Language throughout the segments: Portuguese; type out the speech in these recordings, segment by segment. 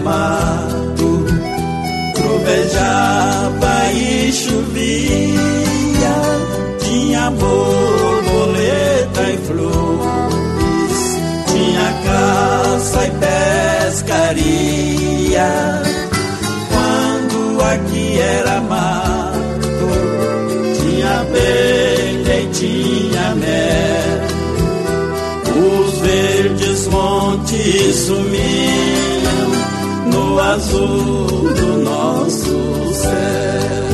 mato, trovejava e chovia, tinha borboleta e flores, tinha caça e pescaria. Quando aqui era mato, tinha abelha e tinha mel. Os verdes montes sumiam no azul do nosso céu.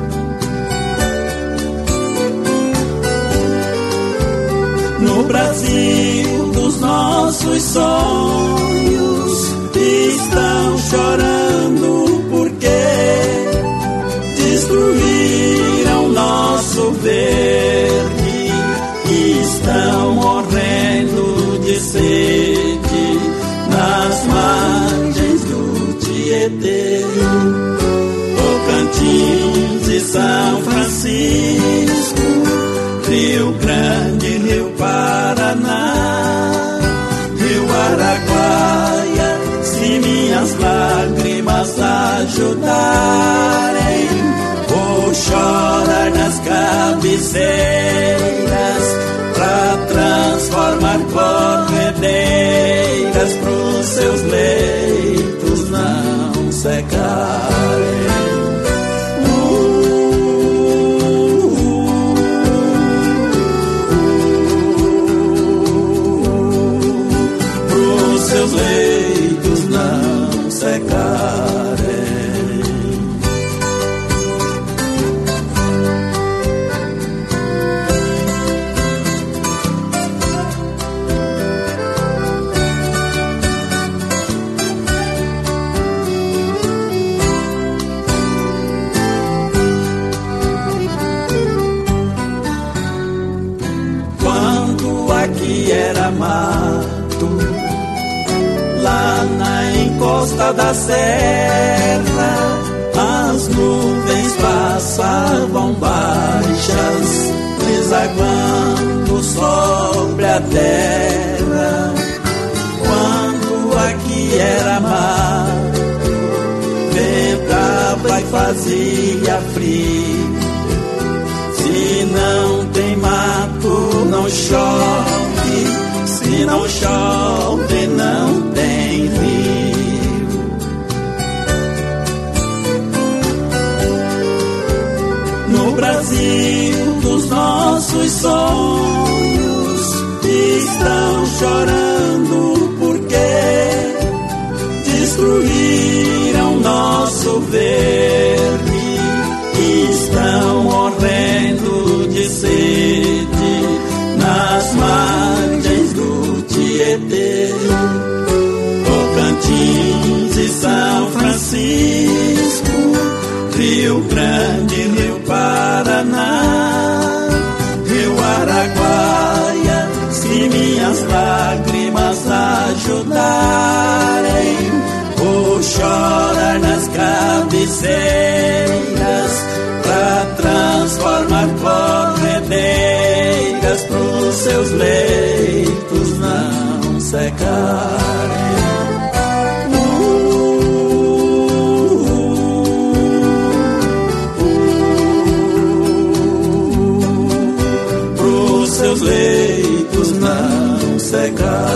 No Brasil dos nossos sonhos estão chorando porque destruíram nosso verde e estão morrendo de sede nas margens do Tietê. Tocantins e São Francisco, Rio Grande, Rio Paraná, Rio Araguaia, se minhas lágrimas ajudarem, vou chorar nas cabeceiras pra transformar corredeiras pros seus leitos não secarem. Seus leitos não secarem. Quando aqui era mato, lá na encosta da serra, as nuvens passavam baixas, desaguando sobre a terra. Quando aqui era mato, ventava e fazia frio. Se não tem mato, não chove. Se não chove, não tem rio. No Brasil dos nossos sonhos estão chorando porque destruíram nosso verde e estão morrendo de sede nas margens do Tietê. Tocantins e São Francisco, Rio Grande, Rio Paraná, Rio Araguaia, se minhas lágrimas ajudarem, vou chorar nas cabeceiras pra transformar corredeiras pros seus leitos não secarem. Pros seus leitos não secarem.